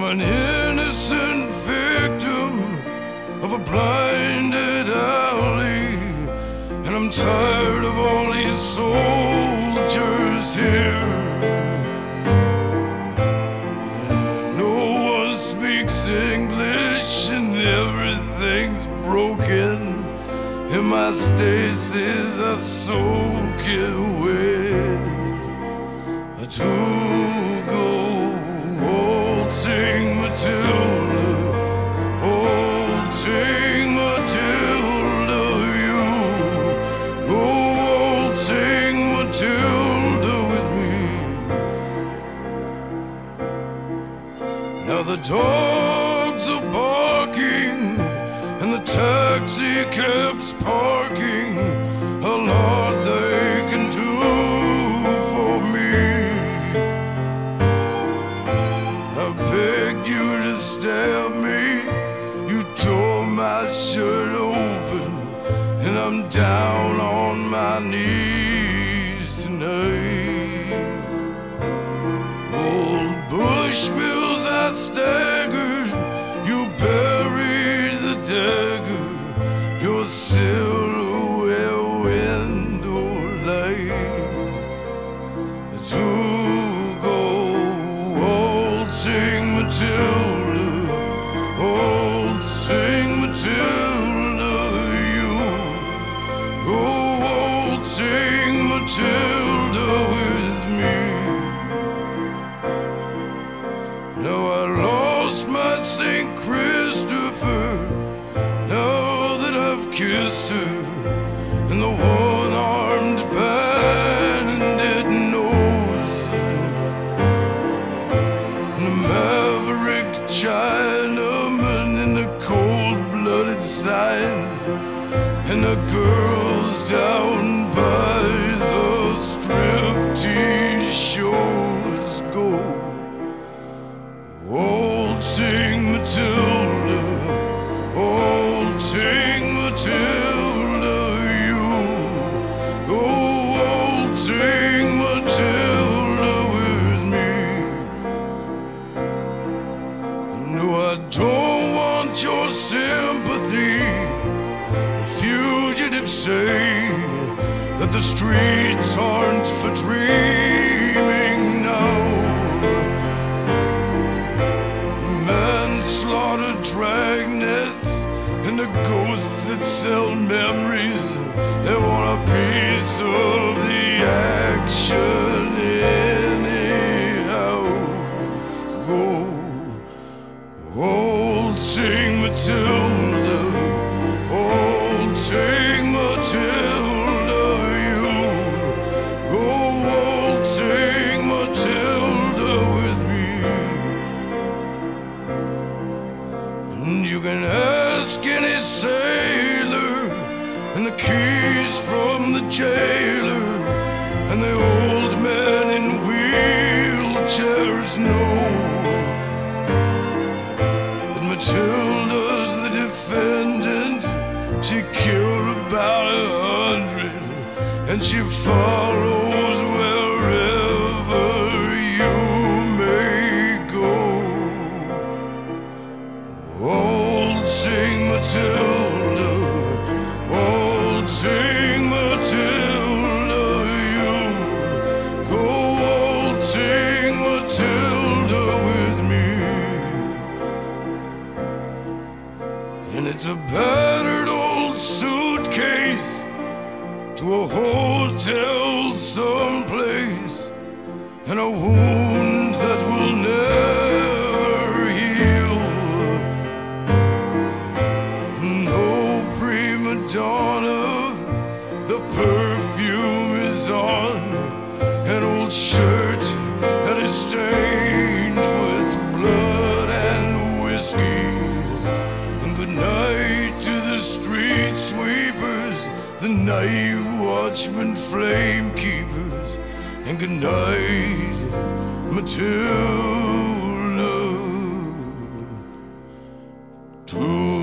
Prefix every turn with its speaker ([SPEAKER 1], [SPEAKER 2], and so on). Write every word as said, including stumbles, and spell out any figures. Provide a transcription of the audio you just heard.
[SPEAKER 1] an innocent victim of a blinded alley, and I'm tired of all these soldiers here. No one speaks English and everything's broken, and my stasis are soaking wet. To go waltzing Matilda, waltzing Matilda, you go waltzing Matilda with me. Now the dogs are barking and the taxi cab's parking. A lot they can do for me. I begged you to stab me, you tore my shirt open, and I'm down on my knees tonight. Old Bushmills, I staggered, you buried the dagger, your silhouette window light. To go waltzing Matilda, waltzing Matilda, you go waltzing Matilda with me. Now I lost my Saint Christopher, now that I've kissed her, and the one-armed bandit knows, and the maverick Chinaman in the cold-blooded signs, and the girls down by the striptease shows go waltzing Matilda, waltzing Matilda, you go waltzing Matilda with me. No, I don't want your sympathy. The fugitives say that the streets aren't for dreaming now. Manslaughter, dragnets, and the ghosts that sell memories, they want a piece of the action anyhow. Go waltzing Matilda, waltzing Matilda, you go waltzing Matilda with me. And you can ask any sailor, and the keys from the jailer, and the old men in wheelchairs know that Matilda's the defendant. She killed about a hundred, and she follows wherever you may go. Waltzing Matilda, waltzing Matilda, you go waltzing Matilda with me. And it's a battered old suitcase to a hotel someplace, and a wound that will never heal. No prima donna, the perfume is on an old shirt that is stained with blood and whiskey. And good night to the street sweepers, the night watchmen, flame keepers, and good night, Matilda. To